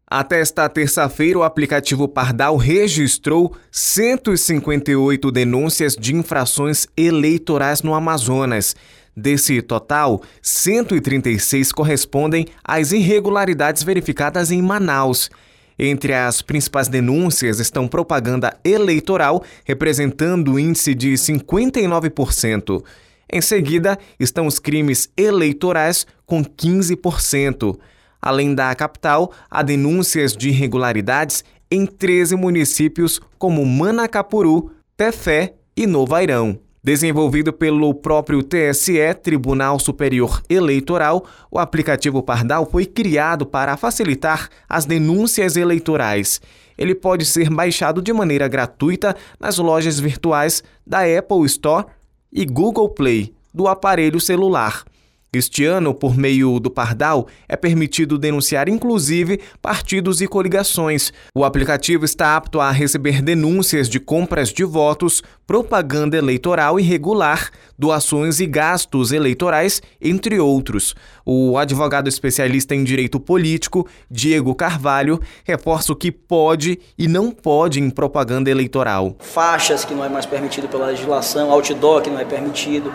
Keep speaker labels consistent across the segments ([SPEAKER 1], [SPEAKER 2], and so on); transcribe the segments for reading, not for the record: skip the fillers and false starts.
[SPEAKER 1] Até esta terça-feira, o aplicativo Pardal registrou 158 denúncias de infrações eleitorais no Amazonas. Desse total, 136 correspondem às irregularidades verificadas em Manaus. Entre as principais denúncias estão propaganda eleitoral, representando o índice de 59%. Em seguida, estão os crimes eleitorais, com 15%. Além da capital, há denúncias de irregularidades em 13 municípios como Manacapuru, Tefé e Novo Airão. Desenvolvido pelo próprio TSE, Tribunal Superior Eleitoral, o aplicativo Pardal foi criado para facilitar as denúncias eleitorais. Ele pode ser baixado de maneira gratuita nas lojas virtuais da Apple Store e Google Play do aparelho celular. Este ano, por meio do Pardal, é permitido denunciar inclusive partidos e coligações. O aplicativo está apto a receber denúncias de compras de votos, propaganda eleitoral irregular, doações e gastos eleitorais, entre outros. O advogado especialista em direito político, Diego Carvalho, reforça o que pode e não pode em propaganda eleitoral.
[SPEAKER 2] Faixas que não é mais permitido pela legislação, outdoor que não é permitido,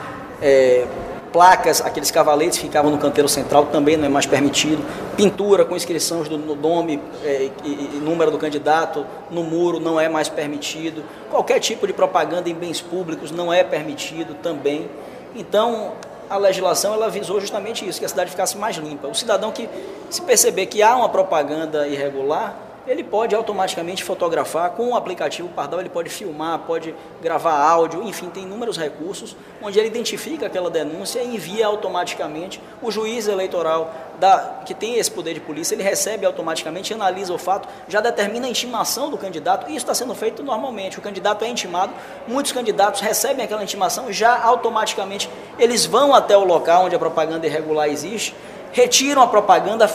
[SPEAKER 2] placas, aqueles cavaletes que ficavam no canteiro central também não é mais permitido. Pintura com inscrições do nome e número do candidato no muro não é mais permitido. Qualquer tipo de propaganda em bens públicos não é permitido também. Então, a legislação ela visou justamente isso, que a cidade ficasse mais limpa. O cidadão que se perceber que há uma propaganda irregular, ele pode automaticamente fotografar. Com o aplicativo Pardal, ele pode filmar, pode gravar áudio, enfim, tem inúmeros recursos onde ele identifica aquela denúncia e envia automaticamente. O juiz eleitoral que tem esse poder de polícia, ele recebe automaticamente, analisa o fato, já determina a intimação do candidato, e isso está sendo feito normalmente. O candidato é intimado, muitos candidatos recebem aquela intimação, já automaticamente eles vão até o local onde a propaganda irregular existe, retiram a propaganda,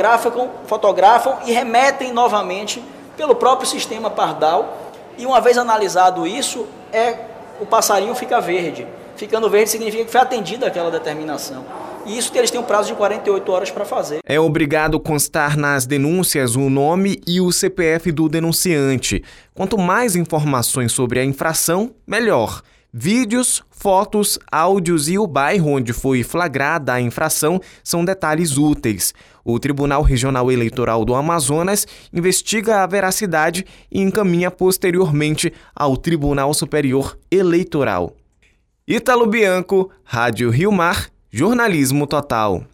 [SPEAKER 2] fotografam e remetem novamente pelo próprio sistema Pardal. E uma vez analisado isso, o passarinho fica verde. Ficando verde significa que foi atendida aquela determinação. E isso que eles têm um prazo de 48 horas para fazer.
[SPEAKER 1] É obrigado constar nas denúncias o nome e o CPF do denunciante. Quanto mais informações sobre a infração, melhor. Vídeos, fotos, áudios e o bairro onde foi flagrada a infração são detalhes úteis. O Tribunal Regional Eleitoral do Amazonas investiga a veracidade e encaminha posteriormente ao Tribunal Superior Eleitoral. Ítalo Bianco, Rádio Rio Mar, Jornalismo Total.